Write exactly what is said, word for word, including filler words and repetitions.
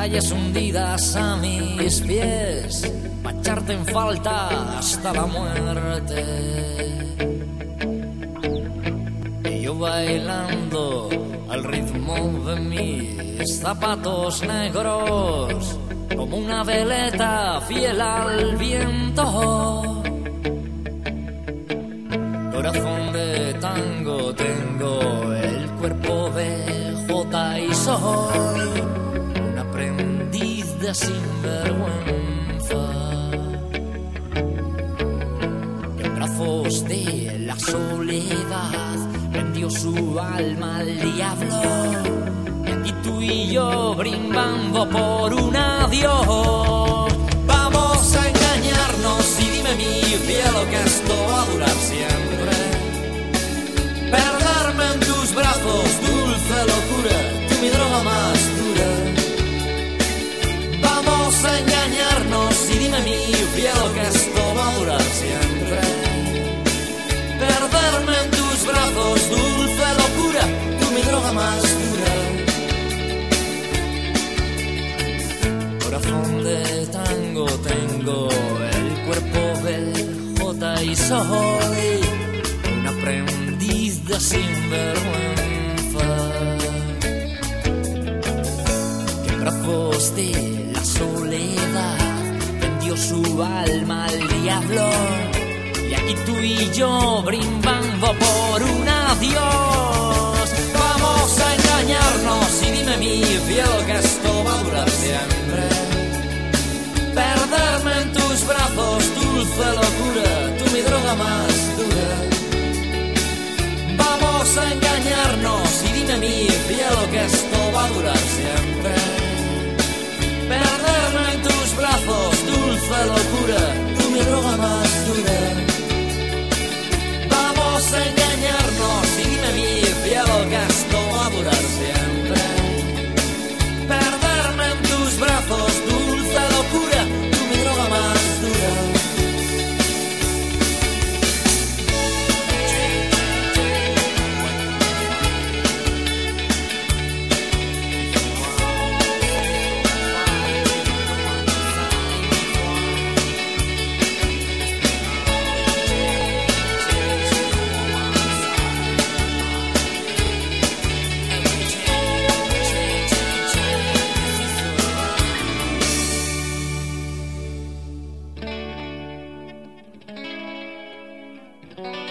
calles hundidas a mis pies, pa' echarte en falta hasta la muerte. Y yo bailando al ritmo de mis zapatos negros, como una veleta fiel al viento. Corazón de tango, tengo el cuerpo de jota y soy un aprendiz de sinvergüenza, que en brazos de la soledad vendió su alma al diablo. Y aquí tú y yo brindando por un adiós. Vamos a engañarnos y dime mi cielo que esto va a durar siempre. Perderme en tus brazos, dulce locura, tú mi droga más dura. Vamos a engañarnos y dime mi cielo que esto va a durar siempre. Perderme en tus brazos, dulce locura, tú mi droga más dura. Corazón de tango, tengo el cuerpo de jota y soy un aprendiz de sinvergüenza, que en brazos de la soledad vendió su alma al diablo. Y aquí tú y yo brindando por un adiós. Vamos a engañarnos y dime mi cielo que esto va a durar siempre. Perderme en tus brazos, dulce locura, tú mi droga más dura. Vamos a engañarnos y dime mi cielo que esto va a durar siempre. Perderme en tus brazos, dulce locura, tú mi droga más dura. Vamos a engañarnos y dime mi cielo que esto va a durar siempre. Perderme en tus brazos, dulce locura, tú mi droga más dura. Thank you.